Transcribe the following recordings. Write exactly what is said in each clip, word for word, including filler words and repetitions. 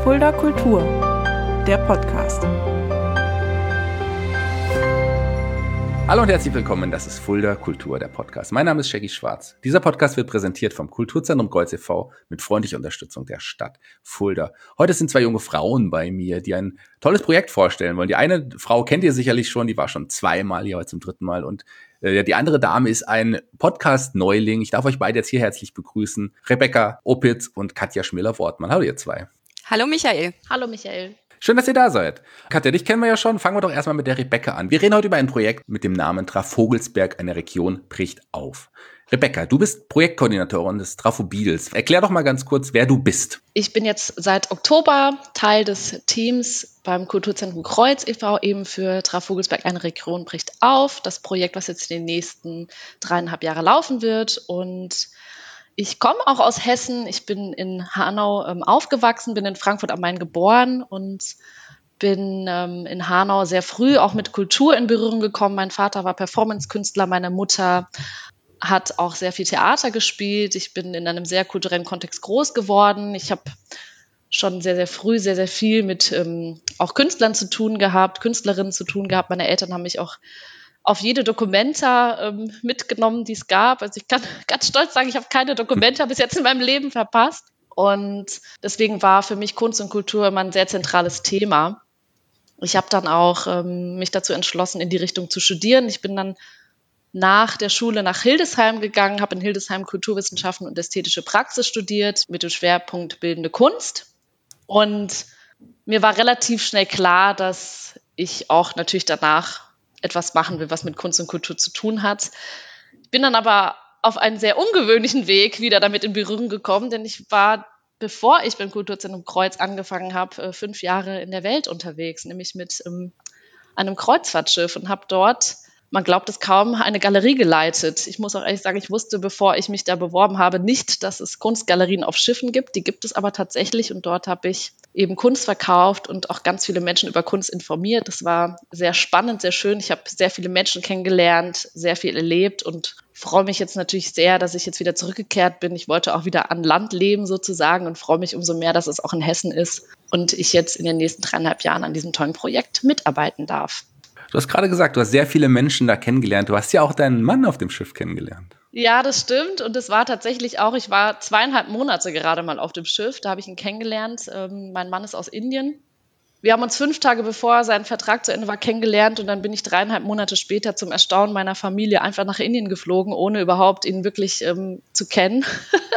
Fulda Kultur, der Podcast. Hallo und herzlich willkommen, das ist Fulda Kultur, der Podcast. Mein Name ist Shaggy Schwarz. Dieser Podcast wird präsentiert vom Kulturzentrum Kreuz e V mit freundlicher Unterstützung der Stadt Fulda. Heute sind zwei junge Frauen bei mir, die ein tolles Projekt vorstellen wollen. Die eine Frau kennt ihr sicherlich schon, die war schon zweimal hier, heute zum dritten Mal. Und äh, die andere Dame ist ein Podcast-Neuling. Ich darf euch beide jetzt hier herzlich begrüßen. Rebecca Opitz und Katja Schmiller-Wortmann. Hallo ihr zwei. Hallo Michael. Hallo Michael. Schön, dass ihr da seid. Katja, dich kennen wir ja schon. Fangen wir doch erstmal mit der Rebecca an. Wir reden heute über ein Projekt mit dem Namen Trafogelsberg, eine Region bricht auf. Rebecca, du bist Projektkoordinatorin des Trafobidels. Erklär doch mal ganz kurz, wer du bist. Ich bin jetzt seit Oktober Teil des Teams beim Kulturzentrum Kreuz e V eben für Trafogelsberg, eine Region bricht auf. Das Projekt, was jetzt in den nächsten dreieinhalb Jahre laufen wird. Und ich komme auch aus Hessen. Ich bin in Hanau ähm, aufgewachsen, bin in Frankfurt am Main geboren und bin ähm, in Hanau sehr früh auch mit Kultur in Berührung gekommen. Mein Vater war Performance-Künstler, meine Mutter hat auch sehr viel Theater gespielt. Ich bin in einem sehr kulturellen Kontext groß geworden. Ich habe schon sehr, sehr früh sehr, sehr viel mit ähm, auch Künstlern zu tun gehabt, Künstlerinnen zu tun gehabt. Meine Eltern haben mich auch auf jede Documenta ähm, mitgenommen, die es gab. Also ich kann ganz stolz sagen, ich habe keine Documenta bis jetzt in meinem Leben verpasst. Und deswegen war für mich Kunst und Kultur immer ein sehr zentrales Thema. Ich habe dann auch ähm, mich dazu entschlossen, in die Richtung zu studieren. Ich bin dann nach der Schule nach Hildesheim gegangen, habe in Hildesheim Kulturwissenschaften und ästhetische Praxis studiert mit dem Schwerpunkt Bildende Kunst. Und mir war relativ schnell klar, dass ich auch natürlich danach etwas machen will, was mit Kunst und Kultur zu tun hat. Ich bin dann aber auf einen sehr ungewöhnlichen Weg wieder damit in Berührung gekommen, denn ich war, bevor ich beim Kulturzentrum Kreuz angefangen habe, fünf Jahre in der Welt unterwegs, nämlich mit ähm, einem Kreuzfahrtschiff und habe dort, man glaubt es kaum, eine Galerie geleitet. Ich muss auch ehrlich sagen, ich wusste, bevor ich mich da beworben habe, nicht, dass es Kunstgalerien auf Schiffen gibt. Die gibt es aber tatsächlich und dort habe ich eben Kunst verkauft und auch ganz viele Menschen über Kunst informiert. Das war sehr spannend, sehr schön. Ich habe sehr viele Menschen kennengelernt, sehr viel erlebt und freue mich jetzt natürlich sehr, dass ich jetzt wieder zurückgekehrt bin. Ich wollte auch wieder an Land leben sozusagen und freue mich umso mehr, dass es auch in Hessen ist und ich jetzt in den nächsten dreieinhalb Jahren an diesem tollen Projekt mitarbeiten darf. Du hast gerade gesagt, du hast sehr viele Menschen da kennengelernt. Du hast ja auch deinen Mann auf dem Schiff kennengelernt. Ja, das stimmt. Und es war tatsächlich auch, ich war zweieinhalb Monate gerade mal auf dem Schiff. Da habe ich ihn kennengelernt. Ähm, mein Mann ist aus Indien. Wir haben uns fünf Tage bevor sein Vertrag zu Ende war kennengelernt. Und dann bin ich dreieinhalb Monate später zum Erstaunen meiner Familie einfach nach Indien geflogen, ohne überhaupt ihn wirklich ähm, zu kennen.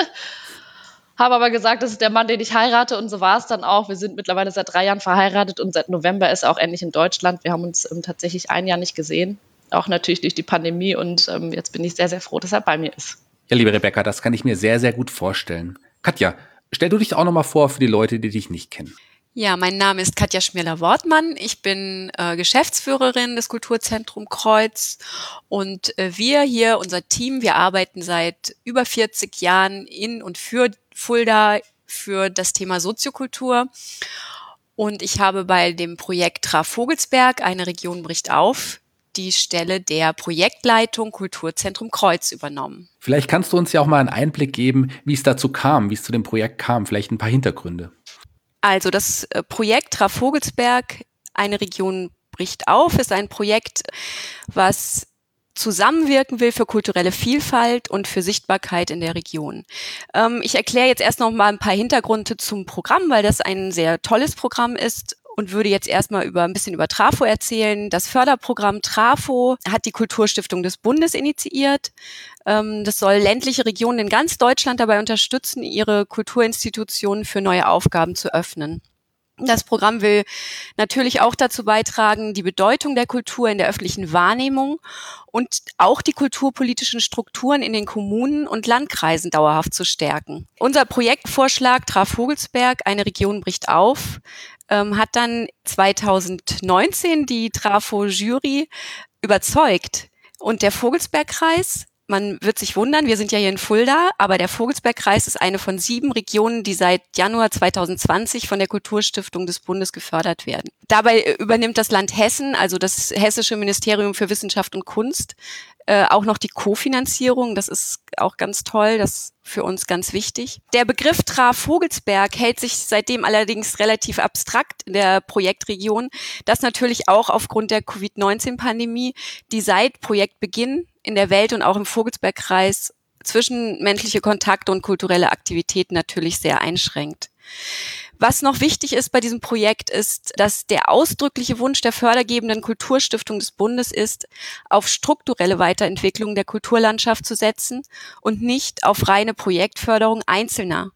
Habe aber gesagt, das ist der Mann, den ich heirate und so war es dann auch. Wir sind mittlerweile seit drei Jahren verheiratet und seit November ist er auch endlich in Deutschland. Wir haben uns ähm, tatsächlich ein Jahr nicht gesehen, auch natürlich durch die Pandemie und ähm, jetzt bin ich sehr, sehr froh, dass er bei mir ist. Ja, liebe Rebecca, das kann ich mir sehr, sehr gut vorstellen. Katja, stell du dich auch nochmal vor für die Leute, die dich nicht kennen. Ja, mein Name ist Katja Schmiller-Wortmann. Ich bin äh, Geschäftsführerin des Kulturzentrum Kreuz und äh, wir hier, unser Team, wir arbeiten seit über vierzig Jahren in und für Fulda für das Thema Soziokultur. Und ich habe bei dem Projekt Trafogelsberg, eine Region bricht auf, die Stelle der Projektleitung Kulturzentrum Kreuz übernommen. Vielleicht kannst du uns ja auch mal einen Einblick geben, wie es dazu kam, wie es zu dem Projekt kam, vielleicht ein paar Hintergründe. Also das Projekt Trafogelsberg, eine Region bricht auf, ist ein Projekt, was zusammenwirken will für kulturelle Vielfalt und für Sichtbarkeit in der Region. Ähm, ich erkläre jetzt erst noch mal ein paar Hintergründe zum Programm, weil das ein sehr tolles Programm ist und würde jetzt erstmal über ein bisschen über Trafo erzählen. Das Förderprogramm Trafo hat die Kulturstiftung des Bundes initiiert. Ähm, das soll ländliche Regionen in ganz Deutschland dabei unterstützen, ihre Kulturinstitutionen für neue Aufgaben zu öffnen. Das Programm will natürlich auch dazu beitragen, die Bedeutung der Kultur in der öffentlichen Wahrnehmung und auch die kulturpolitischen Strukturen in den Kommunen und Landkreisen dauerhaft zu stärken. Unser Projektvorschlag Trafogelsberg, eine Region bricht auf, ähm, hat dann zweitausendneunzehn die Trafo-Jury überzeugt. Und der Vogelsbergkreis Man wird sich wundern, wir sind ja hier in Fulda, aber der Vogelsbergkreis ist eine von sieben Regionen, die seit Januar zwanzig zwanzig von der Kulturstiftung des Bundes gefördert werden. Dabei übernimmt das Land Hessen, also das Hessische Ministerium für Wissenschaft und Kunst, äh, auch noch die Kofinanzierung. Das ist auch ganz toll, das ist für uns ganz wichtig. Der Begriff Traf Vogelsberg hält sich seitdem allerdings relativ abstrakt in der Projektregion. Das natürlich auch aufgrund der Covid neunzehn Pandemie, die seit Projektbeginn in der Welt und auch im Vogelsbergkreis zwischenmenschliche Kontakte und kulturelle Aktivitäten natürlich sehr einschränkt. Was noch wichtig ist bei diesem Projekt ist, dass der ausdrückliche Wunsch der fördergebenden Kulturstiftung des Bundes ist, auf strukturelle Weiterentwicklung der Kulturlandschaft zu setzen und nicht auf reine Projektförderung Einzelner.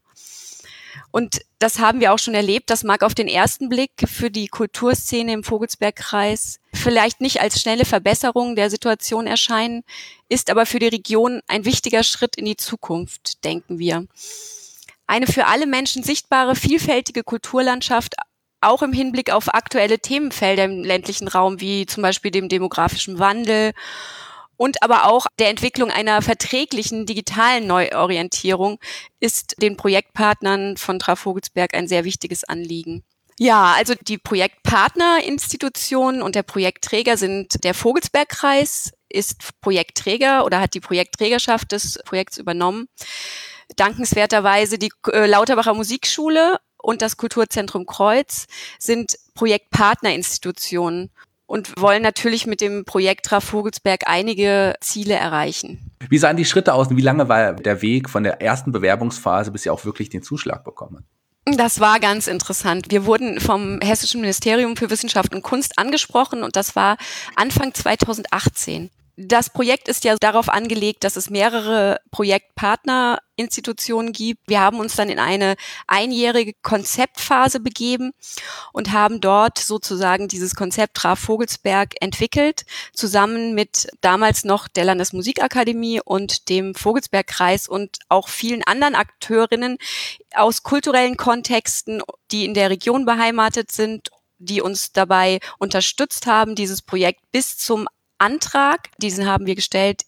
Und das haben wir auch schon erlebt. Das mag auf den ersten Blick für die Kulturszene im Vogelsbergkreis vielleicht nicht als schnelle Verbesserung der Situation erscheinen, ist aber für die Region ein wichtiger Schritt in die Zukunft, denken wir. Eine für alle Menschen sichtbare, vielfältige Kulturlandschaft, auch im Hinblick auf aktuelle Themenfelder im ländlichen Raum, wie zum Beispiel dem demografischen Wandel und aber auch der Entwicklung einer verträglichen digitalen Neuorientierung, ist den Projektpartnern von Traf Vogelsberg ein sehr wichtiges Anliegen. Ja, also die Projektpartnerinstitutionen und der Projektträger sind der Vogelsbergkreis, ist Projektträger oder hat die Projektträgerschaft des Projekts übernommen. Dankenswerterweise die äh, Lauterbacher Musikschule und das Kulturzentrum Kreuz sind Projektpartnerinstitutionen und wollen natürlich mit dem Projekt Traf Vogelsberg einige Ziele erreichen. Wie sahen die Schritte aus und wie lange war der Weg von der ersten Bewerbungsphase, bis ihr auch wirklich den Zuschlag bekommen? Das war ganz interessant. Wir wurden vom Hessischen Ministerium für Wissenschaft und Kunst angesprochen und das war Anfang zwanzig achtzehn. Das Projekt ist ja darauf angelegt, dass es mehrere Projektpartnerinstitutionen gibt. Wir haben uns dann in eine einjährige Konzeptphase begeben und haben dort sozusagen dieses Konzept Traf Vogelsberg entwickelt, zusammen mit damals noch der Landesmusikakademie und dem Vogelsbergkreis und auch vielen anderen Akteurinnen aus kulturellen Kontexten, die in der Region beheimatet sind, die uns dabei unterstützt haben, dieses Projekt bis zum Antrag, diesen haben wir gestellt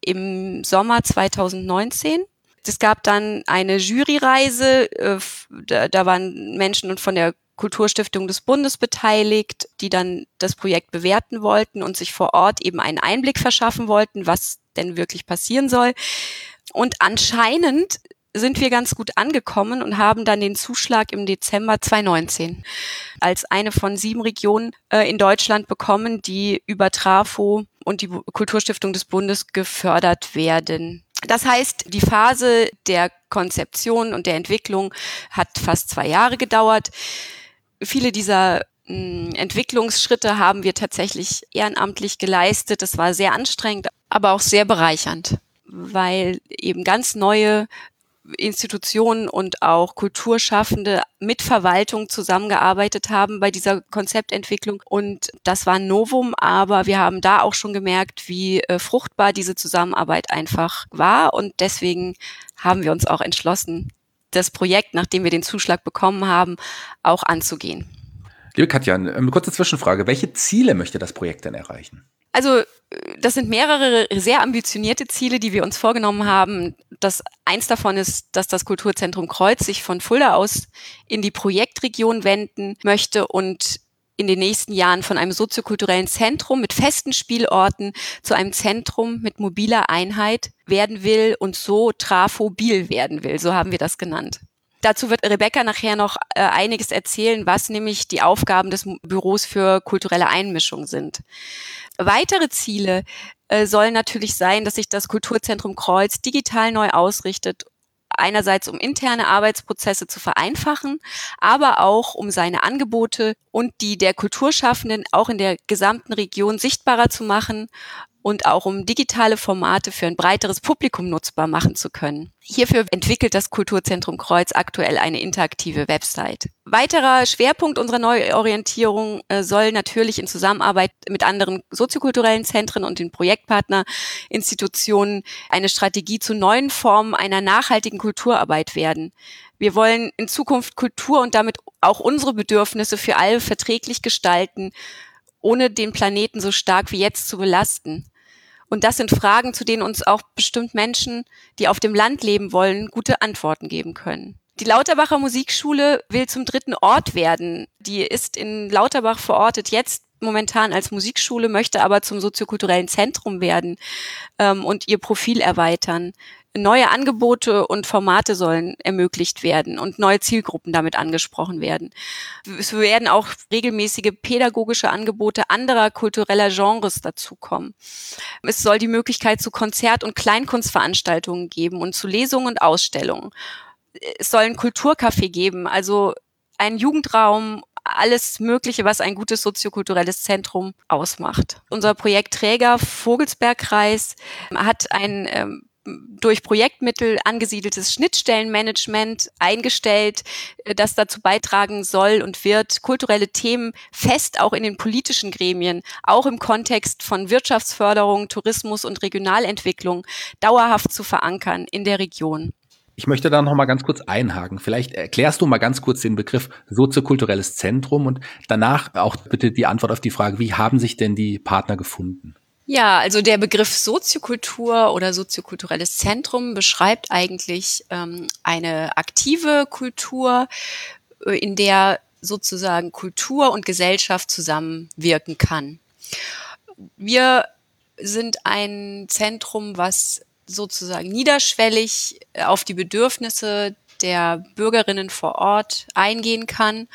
im Sommer zwanzig neunzehn. Es gab dann eine Juryreise, äh, da, da waren Menschen von der Kulturstiftung des Bundes beteiligt, die dann das Projekt bewerten wollten und sich vor Ort eben einen Einblick verschaffen wollten, was denn wirklich passieren soll. Und anscheinend sind wir ganz gut angekommen und haben dann den Zuschlag im Dezember zwanzig neunzehn als eine von sieben Regionen äh, in Deutschland bekommen, die über Trafo und die Kulturstiftung des Bundes gefördert werden. Das heißt, die Phase der Konzeption und der Entwicklung hat fast zwei Jahre gedauert. Viele dieser mh, Entwicklungsschritte haben wir tatsächlich ehrenamtlich geleistet. Das war sehr anstrengend, aber auch sehr bereichernd, weil eben ganz neue Institutionen und auch Kulturschaffende mit Verwaltung zusammengearbeitet haben bei dieser Konzeptentwicklung. Und das war ein Novum, aber wir haben da auch schon gemerkt, wie äh, fruchtbar diese Zusammenarbeit einfach war. Und deswegen haben wir uns auch entschlossen, das Projekt, nachdem wir den Zuschlag bekommen haben, auch anzugehen. Liebe Katja, eine kurze Zwischenfrage. Welche Ziele möchte das Projekt denn erreichen? Also das sind mehrere sehr ambitionierte Ziele, die wir uns vorgenommen haben. Das eins davon ist, dass das Kulturzentrum Kreuz sich von Fulda aus in die Projektregion wenden möchte und in den nächsten Jahren von einem soziokulturellen Zentrum mit festen Spielorten zu einem Zentrum mit mobiler Einheit werden will und so trafobil werden will. So haben wir das genannt. Dazu wird Rebecca nachher noch äh, einiges erzählen, was nämlich die Aufgaben des Büros für kulturelle Einmischung sind. Weitere Ziele äh, sollen natürlich sein, dass sich das Kulturzentrum Kreuz digital neu ausrichtet, einerseits um interne Arbeitsprozesse zu vereinfachen, aber auch um seine Angebote und die der Kulturschaffenden auch in der gesamten Region sichtbarer zu machen und auch um digitale Formate für ein breiteres Publikum nutzbar machen zu können. Hierfür entwickelt das Kulturzentrum Kreuz aktuell eine interaktive Website. Weiterer Schwerpunkt unserer Neuorientierung äh, soll natürlich in Zusammenarbeit mit anderen soziokulturellen Zentren und den Projektpartnerinstitutionen eine Strategie zu neuen Formen einer nachhaltigen Kulturarbeit werden. Wir wollen in Zukunft Kultur und damit auch unsere Bedürfnisse für alle verträglich gestalten, ohne den Planeten so stark wie jetzt zu belasten. Und das sind Fragen, zu denen uns auch bestimmt Menschen, die auf dem Land leben wollen, gute Antworten geben können. Die Lauterbacher Musikschule will zum dritten Ort werden. Die ist in Lauterbach verortet jetzt momentan als Musikschule, möchte aber zum soziokulturellen Zentrum werden ähm, und ihr Profil erweitern. Neue Angebote und Formate sollen ermöglicht werden und neue Zielgruppen damit angesprochen werden. Es werden auch regelmäßige pädagogische Angebote anderer kultureller Genres dazukommen. Es soll die Möglichkeit zu Konzert- und Kleinkunstveranstaltungen geben und zu Lesungen und Ausstellungen. Es soll ein Kulturcafé geben, also einen Jugendraum, alles Mögliche, was ein gutes soziokulturelles Zentrum ausmacht. Unser Projektträger Vogelsbergkreis hat ein ähm, durch Projektmittel angesiedeltes Schnittstellenmanagement eingestellt, das dazu beitragen soll und wird, kulturelle Themen fest auch in den politischen Gremien, auch im Kontext von Wirtschaftsförderung, Tourismus und Regionalentwicklung dauerhaft zu verankern in der Region. Ich möchte da noch mal ganz kurz einhaken. Vielleicht erklärst du mal ganz kurz den Begriff soziokulturelles Zentrum und danach auch bitte die Antwort auf die Frage, wie haben sich denn die Partner gefunden? Ja, also der Begriff Soziokultur oder soziokulturelles Zentrum beschreibt eigentlich ähm, eine aktive Kultur, in der sozusagen Kultur und Gesellschaft zusammenwirken kann. Wir sind ein Zentrum, was sozusagen niederschwellig auf die Bedürfnisse der Bürgerinnen vor Ort eingehen kann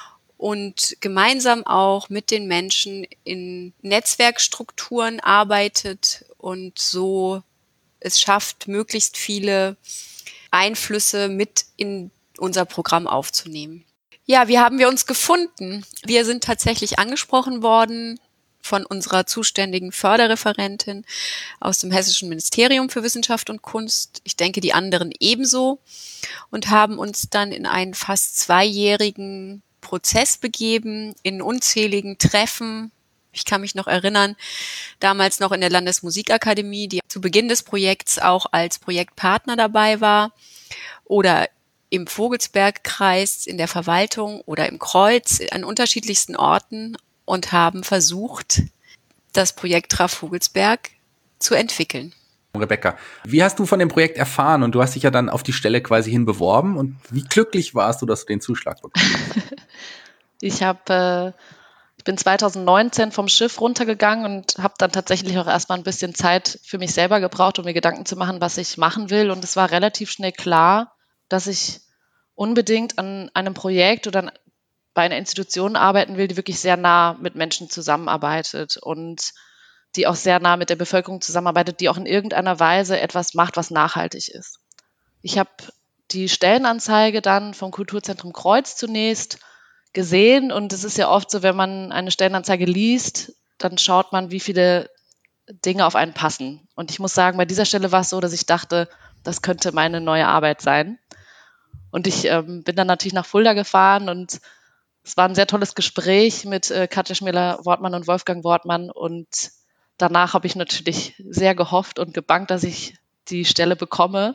und gemeinsam auch mit den Menschen in Netzwerkstrukturen arbeitet und so es schafft, möglichst viele Einflüsse mit in unser Programm aufzunehmen. Ja, wie haben wir uns gefunden? Wir sind tatsächlich angesprochen worden von unserer zuständigen Förderreferentin aus dem Hessischen Ministerium für Wissenschaft und Kunst. Ich denke, die anderen ebenso und haben uns dann in einen fast zweijährigen Prozess begeben, in unzähligen Treffen. Ich kann mich noch erinnern, damals noch in der Landesmusikakademie, die zu Beginn des Projekts auch als Projektpartner dabei war, oder im Vogelsbergkreis in der Verwaltung oder im Kreuz an unterschiedlichsten Orten und haben versucht, das Projekt Trafogelsberg zu entwickeln. Rebecca, wie hast du von dem Projekt erfahren? Und du hast dich ja dann auf die Stelle quasi hin beworben. Und wie glücklich warst du, dass du den Zuschlag bekommen hast? Ich habe, äh, ich bin zwanzig neunzehn vom Schiff runtergegangen und habe dann tatsächlich auch erstmal ein bisschen Zeit für mich selber gebraucht, um mir Gedanken zu machen, was ich machen will. Und es war relativ schnell klar, dass ich unbedingt an einem Projekt oder an, bei einer Institution arbeiten will, die wirklich sehr nah mit Menschen zusammenarbeitet und die auch sehr nah mit der Bevölkerung zusammenarbeitet, die auch in irgendeiner Weise etwas macht, was nachhaltig ist. Ich habe die Stellenanzeige dann vom Kulturzentrum Kreuz zunächst gesehen und es ist ja oft so, wenn man eine Stellenanzeige liest, dann schaut man, wie viele Dinge auf einen passen. Und ich muss sagen, bei dieser Stelle war es so, dass ich dachte, das könnte meine neue Arbeit sein. Und ich ähm, bin dann natürlich nach Fulda gefahren und es war ein sehr tolles Gespräch mit äh, Katja Schmäler-Wortmann und Wolfgang Wortmann und danach habe ich natürlich sehr gehofft und gebangt, dass ich die Stelle bekomme.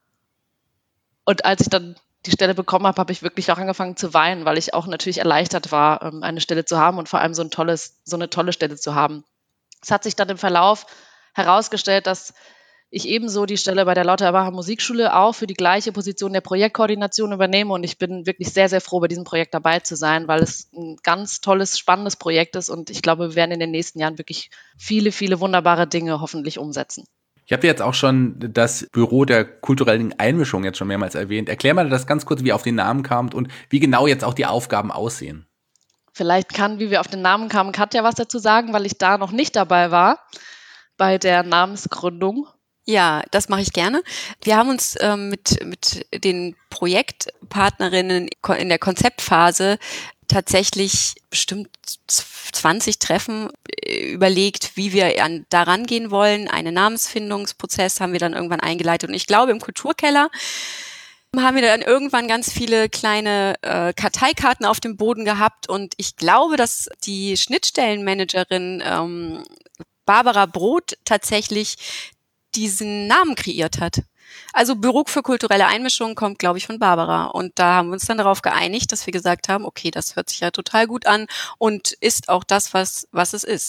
Und als ich dann die Stelle bekommen habe, habe ich wirklich auch angefangen zu weinen, weil ich auch natürlich erleichtert war, eine Stelle zu haben und vor allem so ein tolles, so eine tolle Stelle zu haben. Es hat sich dann im Verlauf herausgestellt, dass ich ebenso die Stelle bei der Lauterbacher Musikschule auch für die gleiche Position der Projektkoordination übernehme und ich bin wirklich sehr, sehr froh, bei diesem Projekt dabei zu sein, weil es ein ganz tolles, spannendes Projekt ist und ich glaube, wir werden in den nächsten Jahren wirklich viele, viele wunderbare Dinge hoffentlich umsetzen. Ich habe jetzt auch schon das Büro der kulturellen Einmischung jetzt schon mehrmals erwähnt. Erklär mal das ganz kurz, wie ihr auf den Namen kamt und wie genau jetzt auch die Aufgaben aussehen. Vielleicht kann, wie wir auf den Namen kamen, Katja was dazu sagen, weil ich da noch nicht dabei war bei der Namensgründung. Ja, das mache ich gerne. Wir haben uns ähm, mit, mit den Projektpartnerinnen in der Konzeptphase tatsächlich bestimmt zwanzig Treffen überlegt, wie wir an, da rangehen wollen. Einen Namensfindungsprozess haben wir dann irgendwann eingeleitet. Und ich glaube, im Kulturkeller haben wir dann irgendwann ganz viele kleine äh, Karteikarten auf dem Boden gehabt. Und ich glaube, dass die Schnittstellenmanagerin ähm, Barbara Brot tatsächlich diesen Namen kreiert hat. Also Büro für kulturelle Einmischung kommt, glaube ich, von Barbara. Und da haben wir uns dann darauf geeinigt, dass wir gesagt haben, okay, das hört sich ja total gut an und ist auch das, was, was es ist.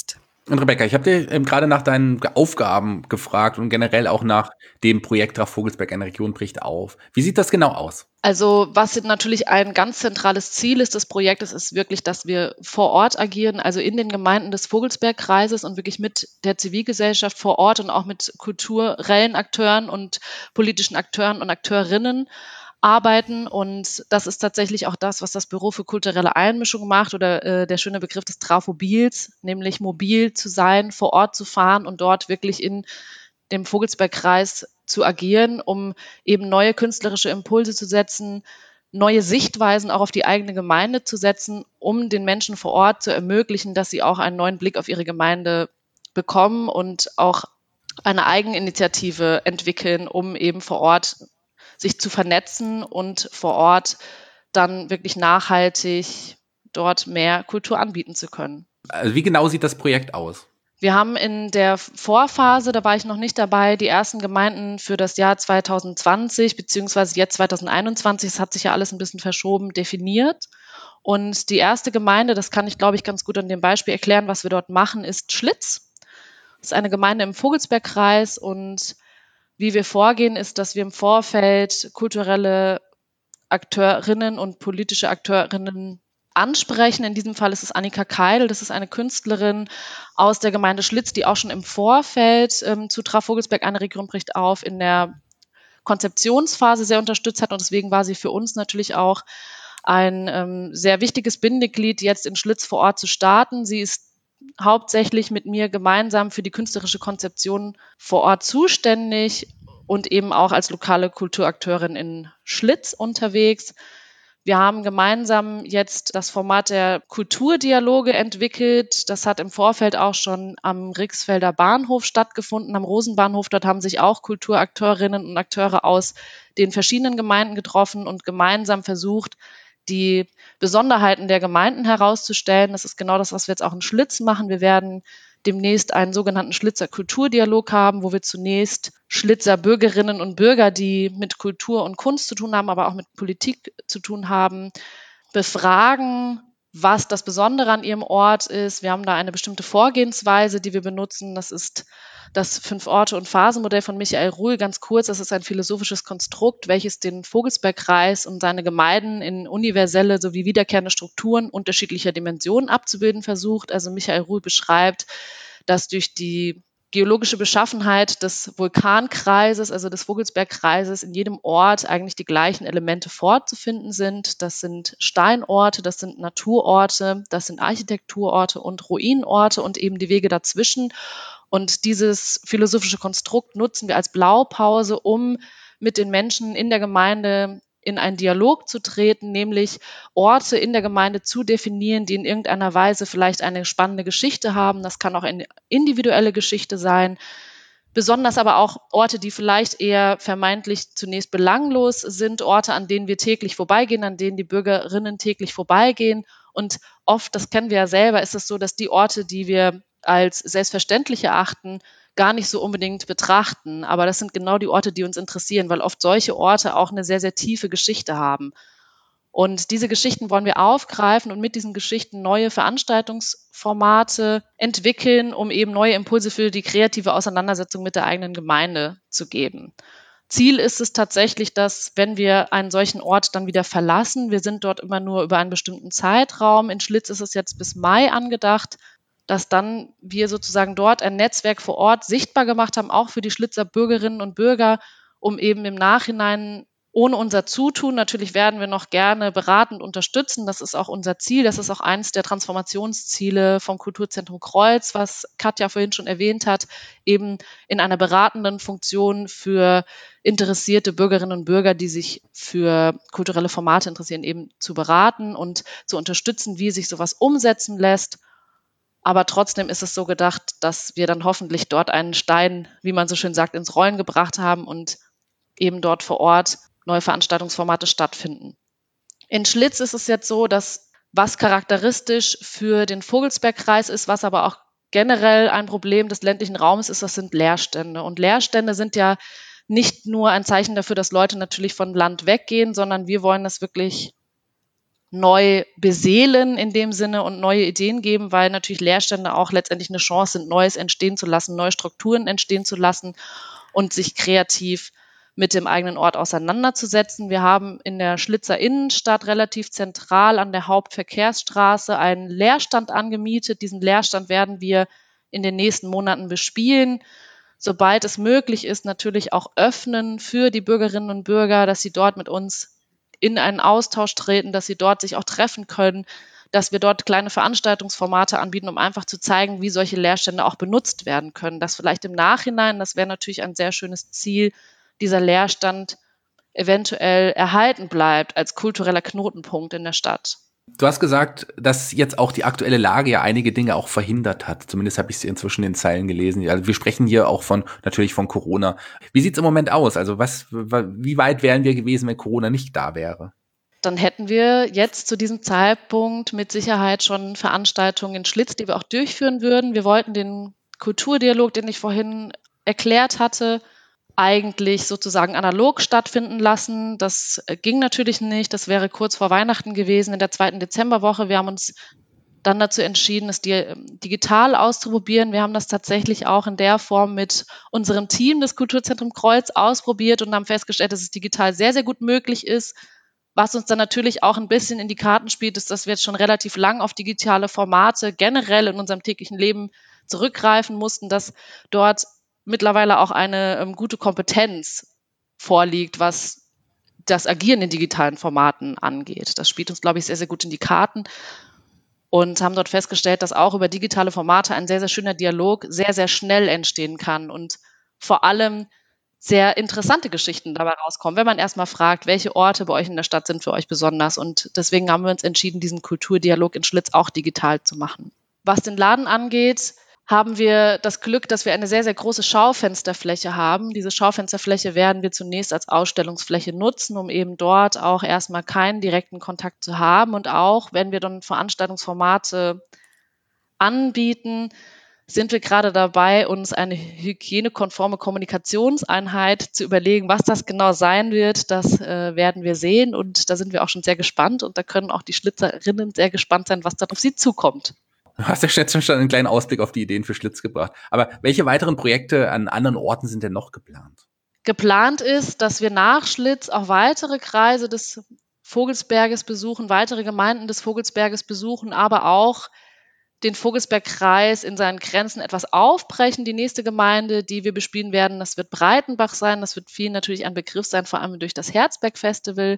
Und Rebecca, ich habe dir ähm, gerade nach deinen Aufgaben gefragt und generell auch nach dem Projekt Trafo-Vogelsberg, eine Region bricht auf. Wie sieht das genau aus? Also was natürlich ein ganz zentrales Ziel ist des Projektes, ist wirklich, dass wir vor Ort agieren, also in den Gemeinden des Vogelsbergkreises und wirklich mit der Zivilgesellschaft vor Ort und auch mit kulturellen Akteuren und politischen Akteuren und Akteurinnen arbeiten. Und das ist tatsächlich auch das, was das Büro für kulturelle Einmischung macht oder äh, der schöne Begriff des Trafobils, nämlich mobil zu sein, vor Ort zu fahren und dort wirklich in dem Vogelsbergkreis zu agieren, um eben neue künstlerische Impulse zu setzen, neue Sichtweisen auch auf die eigene Gemeinde zu setzen, um den Menschen vor Ort zu ermöglichen, dass sie auch einen neuen Blick auf ihre Gemeinde bekommen und auch eine Eigeninitiative entwickeln, um eben vor Ort sich zu vernetzen und vor Ort dann wirklich nachhaltig dort mehr Kultur anbieten zu können. Also wie genau sieht das Projekt aus? Wir haben in der Vorphase, da war ich noch nicht dabei, die ersten Gemeinden für das Jahr zwanzig zwanzig beziehungsweise jetzt zwanzig einundzwanzig, es hat sich ja alles ein bisschen verschoben, definiert. Und die erste Gemeinde, das kann ich, glaube ich, ganz gut an dem Beispiel erklären, was wir dort machen, ist Schlitz. Das ist eine Gemeinde im Vogelsbergkreis und wie wir vorgehen, ist, dass wir im Vorfeld kulturelle Akteurinnen und politische Akteurinnen ansprechen. In diesem Fall ist es Annika Keidel, das ist eine Künstlerin aus der Gemeinde Schlitz, die auch schon im Vorfeld ähm, zu Trafo-Vogelsberg, eine Region bricht auf, in der Konzeptionsphase sehr unterstützt hat und deswegen war sie für uns natürlich auch ein ähm, sehr wichtiges Bindeglied, jetzt in Schlitz vor Ort zu starten. Sie ist hauptsächlich mit mir gemeinsam für die künstlerische Konzeption vor Ort zuständig und eben auch als lokale Kulturakteurin in Schlitz unterwegs. Wir haben gemeinsam jetzt das Format der Kulturdialoge entwickelt. Das hat im Vorfeld auch schon am Rixfelder Bahnhof stattgefunden, am Rosenbahnhof. Dort haben sich auch Kulturakteurinnen und Akteure aus den verschiedenen Gemeinden getroffen und gemeinsam versucht, die Besonderheiten der Gemeinden herauszustellen. Das ist genau das, was wir jetzt auch in Schlitz machen. Wir werden demnächst einen sogenannten Schlitzer Kulturdialog haben, wo wir zunächst Schlitzer Bürgerinnen und Bürger, die mit Kultur und Kunst zu tun haben, aber auch mit Politik zu tun haben, befragen, was das Besondere an ihrem Ort ist. Wir haben da eine bestimmte Vorgehensweise, die wir benutzen. Das ist das Fünf-Orte- und Phasenmodell von Michael Ruhl. Ganz kurz, das ist ein philosophisches Konstrukt, welches den Vogelsbergkreis und seine Gemeinden in universelle sowie wiederkehrende Strukturen unterschiedlicher Dimensionen abzubilden versucht. Also Michael Ruhl beschreibt, dass durch die geologische Beschaffenheit des Vulkankreises, also des Vogelsbergkreises, in jedem Ort eigentlich die gleichen Elemente vorzufinden sind. Das sind Steinorte, das sind Naturorte, das sind Architekturorte und Ruinenorte und eben die Wege dazwischen. Und dieses philosophische Konstrukt nutzen wir als Blaupause, um mit den Menschen in der Gemeinde in einen Dialog zu treten, nämlich Orte in der Gemeinde zu definieren, die in irgendeiner Weise vielleicht eine spannende Geschichte haben. Das kann auch eine individuelle Geschichte sein, besonders aber auch Orte, die vielleicht eher vermeintlich zunächst belanglos sind, Orte, an denen wir täglich vorbeigehen, an denen die Bürgerinnen täglich vorbeigehen. Und oft, das kennen wir ja selber, ist es so, dass die Orte, die wir als selbstverständlich erachten, gar nicht so unbedingt betrachten. Aber das sind genau die Orte, die uns interessieren, weil oft solche Orte auch eine sehr, sehr tiefe Geschichte haben. Und diese Geschichten wollen wir aufgreifen und mit diesen Geschichten neue Veranstaltungsformate entwickeln, um eben neue Impulse für die kreative Auseinandersetzung mit der eigenen Gemeinde zu geben. Ziel ist es tatsächlich, dass, wenn wir einen solchen Ort dann wieder verlassen, wir sind dort immer nur über einen bestimmten Zeitraum, in Schlitz ist es jetzt bis Mai angedacht, dass dann wir sozusagen dort ein Netzwerk vor Ort sichtbar gemacht haben, auch für die Schlitzer Bürgerinnen und Bürger, um eben im Nachhinein ohne unser Zutun, natürlich werden wir noch gerne beratend unterstützen, das ist auch unser Ziel, das ist auch eines der Transformationsziele vom Kulturzentrum Kreuz, was Katja vorhin schon erwähnt hat, eben in einer beratenden Funktion für interessierte Bürgerinnen und Bürger, die sich für kulturelle Formate interessieren, eben zu beraten und zu unterstützen, wie sich sowas umsetzen lässt. Aber trotzdem ist es so gedacht, dass wir dann hoffentlich dort einen Stein, wie man so schön sagt, ins Rollen gebracht haben und eben dort vor Ort neue Veranstaltungsformate stattfinden. In Schlitz ist es jetzt so, dass was charakteristisch für den Vogelsbergkreis ist, was aber auch generell ein Problem des ländlichen Raums ist, das sind Leerstände. Und Leerstände sind ja nicht nur ein Zeichen dafür, dass Leute natürlich von Land weggehen, sondern wir wollen das wirklich neu beseelen in dem Sinne und neue Ideen geben, weil natürlich Leerstände auch letztendlich eine Chance sind, Neues entstehen zu lassen, neue Strukturen entstehen zu lassen und sich kreativ mit dem eigenen Ort auseinanderzusetzen. Wir haben in der Schlitzer Innenstadt relativ zentral an der Hauptverkehrsstraße einen Leerstand angemietet. Diesen Leerstand werden wir in den nächsten Monaten bespielen, sobald es möglich ist, natürlich auch öffnen für die Bürgerinnen und Bürger, dass sie dort mit uns in einen Austausch treten, dass sie dort sich auch treffen können, dass wir dort kleine Veranstaltungsformate anbieten, um einfach zu zeigen, wie solche Leerstände auch benutzt werden können. Dass vielleicht im Nachhinein, das wäre natürlich ein sehr schönes Ziel, dieser Leerstand eventuell erhalten bleibt als kultureller Knotenpunkt in der Stadt. Du hast gesagt, dass jetzt auch die aktuelle Lage ja einige Dinge auch verhindert hat. Zumindest habe ich es inzwischen in den Zeilen gelesen. Also wir sprechen hier auch von natürlich von Corona. Wie sieht es im Moment aus? Also was, wie weit wären wir gewesen, wenn Corona nicht da wäre? Dann hätten wir jetzt zu diesem Zeitpunkt mit Sicherheit schon Veranstaltungen in Schlitz, die wir auch durchführen würden. Wir wollten den Kulturdialog, den ich vorhin erklärt hatte, eigentlich sozusagen analog stattfinden lassen. Das ging natürlich nicht. Das wäre kurz vor Weihnachten gewesen, in der zweiten Dezemberwoche. Wir haben uns dann dazu entschieden, es digital auszuprobieren. Wir haben das tatsächlich auch in der Form mit unserem Team des Kulturzentrum Kreuz ausprobiert und haben festgestellt, dass es digital sehr, sehr gut möglich ist. Was uns dann natürlich auch ein bisschen in die Karten spielt, ist, dass wir jetzt schon relativ lang auf digitale Formate generell in unserem täglichen Leben zurückgreifen mussten, dass dort mittlerweile auch eine ähm, gute Kompetenz vorliegt, was das Agieren in digitalen Formaten angeht. Das spielt uns, glaube ich, sehr, sehr gut in die Karten und haben dort festgestellt, dass auch über digitale Formate ein sehr, sehr schöner Dialog sehr, sehr schnell entstehen kann und vor allem sehr interessante Geschichten dabei rauskommen, wenn man erstmal fragt, welche Orte bei euch in der Stadt sind für euch besonders. Und deswegen haben wir uns entschieden, diesen Kulturdialog in Schlitz auch digital zu machen. Was den Laden angeht, haben wir das Glück, dass wir eine sehr, sehr große Schaufensterfläche haben. Diese Schaufensterfläche werden wir zunächst als Ausstellungsfläche nutzen, um eben dort auch erstmal keinen direkten Kontakt zu haben. Und auch, wenn wir dann Veranstaltungsformate anbieten, sind wir gerade dabei, uns eine hygienekonforme Kommunikationseinheit zu überlegen, was das genau sein wird. Das äh, werden wir sehen und da sind wir auch schon sehr gespannt und da können auch die Schlitzerinnen sehr gespannt sein, was da auf sie zukommt. Du hast ja jetzt schon einen kleinen Ausblick auf die Ideen für Schlitz gebracht. Aber welche weiteren Projekte an anderen Orten sind denn noch geplant? Geplant ist, dass wir nach Schlitz auch weitere Kreise des Vogelsberges besuchen, weitere Gemeinden des Vogelsberges besuchen, aber auch den Vogelsbergkreis in seinen Grenzen etwas aufbrechen. Die nächste Gemeinde, die wir bespielen werden, das wird Breitenbach sein. Das wird vielen natürlich ein Begriff sein, vor allem durch das Herzberg-Festival.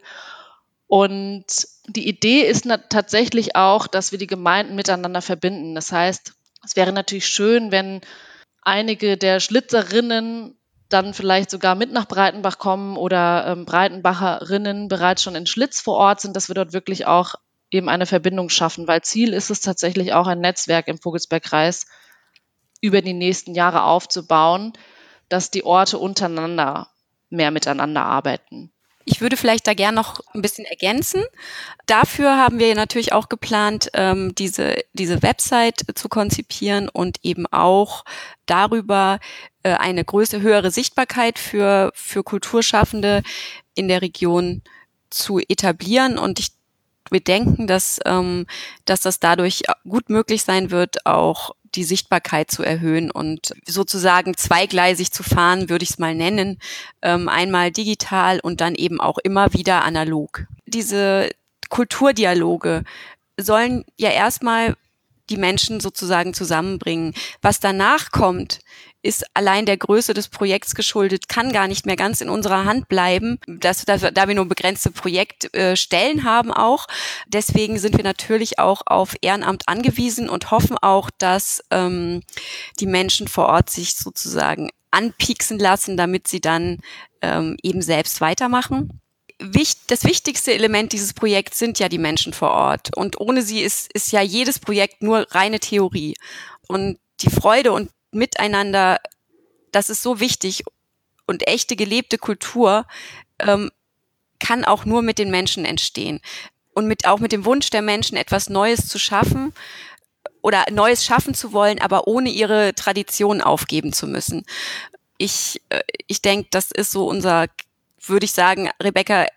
Und die Idee ist na- tatsächlich auch, dass wir die Gemeinden miteinander verbinden. Das heißt, es wäre natürlich schön, wenn einige der Schlitzerinnen dann vielleicht sogar mit nach Breitenbach kommen oder ähm, Breitenbacherinnen bereits schon in Schlitz vor Ort sind, dass wir dort wirklich auch eben eine Verbindung schaffen, weil Ziel ist es tatsächlich auch, ein Netzwerk im Vogelsbergkreis über die nächsten Jahre aufzubauen, dass die Orte untereinander mehr miteinander arbeiten. Ich würde vielleicht da gern noch ein bisschen ergänzen. Dafür haben wir natürlich auch geplant, ähm, diese diese Website zu konzipieren und eben auch darüber äh, eine größere, höhere Sichtbarkeit für für Kulturschaffende in der Region zu etablieren. Und ich wir denken, dass ähm, dass das dadurch gut möglich sein wird, auch die Sichtbarkeit zu erhöhen und sozusagen zweigleisig zu fahren, würde ich es mal nennen. Ähm, einmal digital und dann eben auch immer wieder analog. Diese Kulturdialoge sollen ja erstmal die Menschen sozusagen zusammenbringen. Was danach kommt, ist allein der Größe des Projekts geschuldet, kann gar nicht mehr ganz in unserer Hand bleiben, dass, dass wir, da wir nur begrenzte Projektstellen äh, haben auch. Deswegen sind wir natürlich auch auf Ehrenamt angewiesen und hoffen auch, dass ähm, die Menschen vor Ort sich sozusagen anpieksen lassen, damit sie dann ähm, eben selbst weitermachen. Das wichtigste Element dieses Projekts sind ja die Menschen vor Ort. Und ohne sie ist, ist ja jedes Projekt nur reine Theorie. Und die Freude und Miteinander, das ist so wichtig. Und echte gelebte Kultur ähm, kann auch nur mit den Menschen entstehen. Und mit auch mit dem Wunsch der Menschen, etwas Neues zu schaffen oder Neues schaffen zu wollen, aber ohne ihre Tradition aufgeben zu müssen. Ich, äh, ich denke, das ist so unser, würde ich sagen, Rebecca,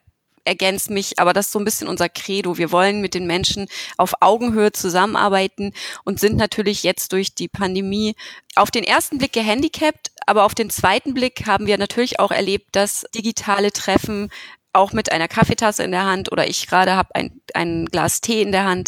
ergänzt mich, aber das ist so ein bisschen unser Credo. Wir wollen mit den Menschen auf Augenhöhe zusammenarbeiten und sind natürlich jetzt durch die Pandemie auf den ersten Blick gehandicapt, aber auf den zweiten Blick haben wir natürlich auch erlebt, dass digitale Treffen auch mit einer Kaffeetasse in der Hand oder ich gerade habe ein, ein Glas Tee in der Hand,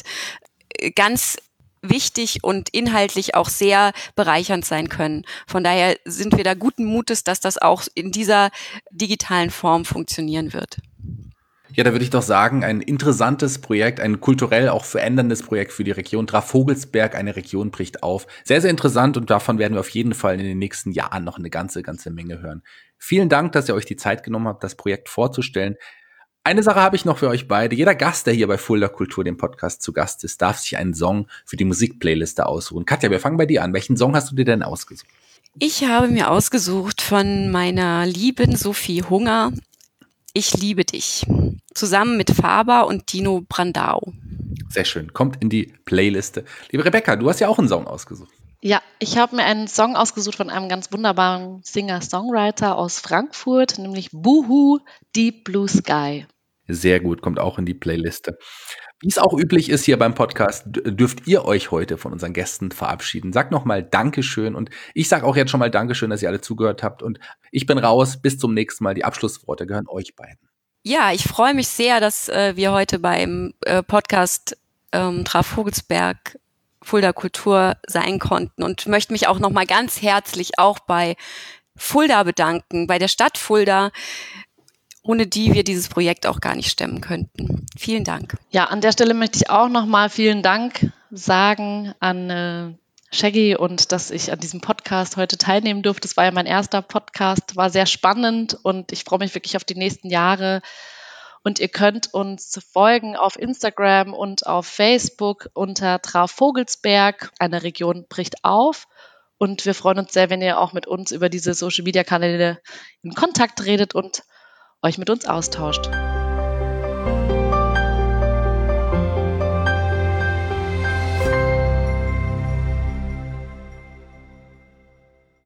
ganz wichtig und inhaltlich auch sehr bereichernd sein können. Von daher sind wir da guten Mutes, dass das auch in dieser digitalen Form funktionieren wird. Ja, da würde ich doch sagen, ein interessantes Projekt, ein kulturell auch veränderndes Projekt für die Region. Trafogelsberg, eine Region bricht auf. Sehr, sehr interessant und davon werden wir auf jeden Fall in den nächsten Jahren noch eine ganze, ganze Menge hören. Vielen Dank, dass ihr euch die Zeit genommen habt, das Projekt vorzustellen. Eine Sache habe ich noch für euch beide. Jeder Gast, der hier bei Fulda Kultur, dem Podcast, zu Gast ist, darf sich einen Song für die Musikplayliste aussuchen. Katja, wir fangen bei dir an. Welchen Song hast du dir denn ausgesucht? Ich habe mir ausgesucht von meiner lieben Sophie Hunger, Ich liebe dich, zusammen mit Faber und Dino Brandau. Sehr schön, kommt in die Playliste. Liebe Rebecca, du hast ja auch einen Song ausgesucht. Ja, ich habe mir einen Song ausgesucht von einem ganz wunderbaren Singer-Songwriter aus Frankfurt, nämlich Boohoo, Deep Blue Sky. Sehr gut, kommt auch in die Playliste. Wie es auch üblich ist hier beim Podcast, dürft ihr euch heute von unseren Gästen verabschieden. Sagt nochmal Dankeschön und ich sage auch jetzt schon mal Dankeschön, dass ihr alle zugehört habt und ich bin raus. Bis zum nächsten Mal. Die Abschlussworte gehören euch beiden. Ja, ich freue mich sehr, dass äh, wir heute beim äh, Podcast ähm, Trafogelsberg Fulda Kultur sein konnten und möchte mich auch nochmal ganz herzlich auch bei Fulda bedanken, bei der Stadt Fulda, ohne die wir dieses Projekt auch gar nicht stemmen könnten. Vielen Dank. Ja, an der Stelle möchte ich auch nochmal vielen Dank sagen an äh, Shaggy und dass ich an diesem Podcast heute teilnehmen durfte. Das war ja mein erster Podcast, war sehr spannend und ich freue mich wirklich auf die nächsten Jahre. Und ihr könnt uns folgen auf Instagram und auf Facebook unter Trafogelsberg. Eine Region bricht auf. Und wir freuen uns sehr, wenn ihr auch mit uns über diese Social-Media-Kanäle in Kontakt redet und euch mit uns austauscht.